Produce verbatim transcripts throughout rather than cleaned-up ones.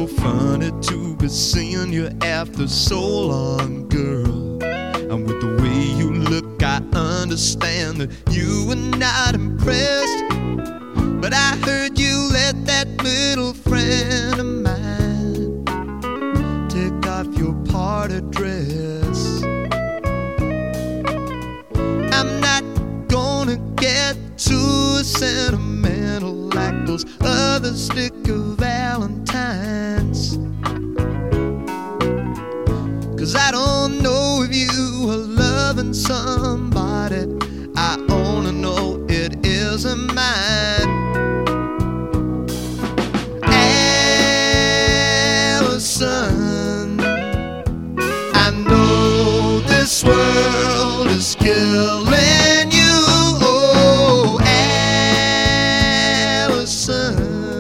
funny to be seeing you after so long, girl. And with the way you look, I understand that you were not impressed. But I heard you let that little friend of mine take off your party dress. I'm not gonna get too sentimental like those other sticker Valentines, 'cause I don't know if you are loving somebody. I only know it isn't mine. Allison, I know this world is killing you. Oh, Allison,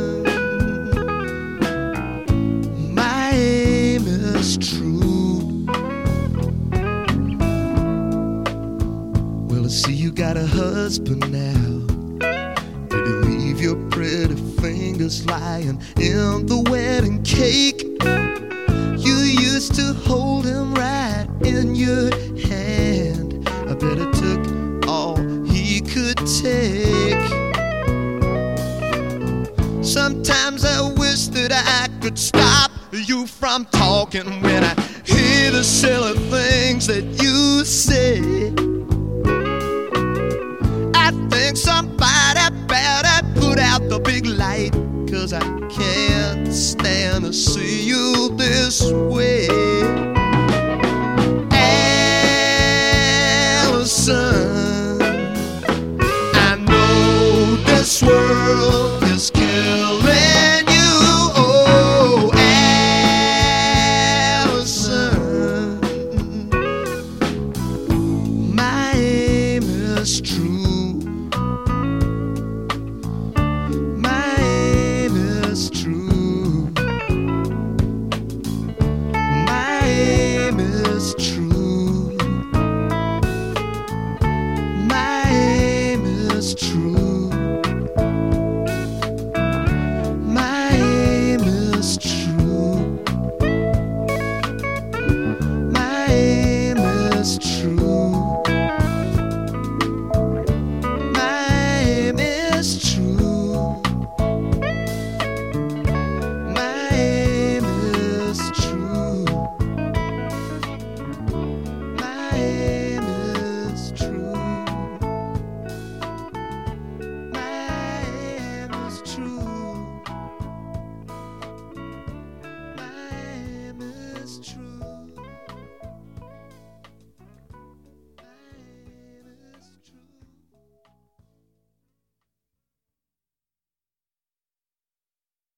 my aim is true. Well, I see you got a husband now. Did he leave your pretty fingers lying in the wedding cake? You used to hold him right in your hand. I bet it took all he could take. Sometimes I wish that I could stop you from talking when I hear the silly things that you say. I think somebody better put out the big light, 'cause I can't stand to see you this way.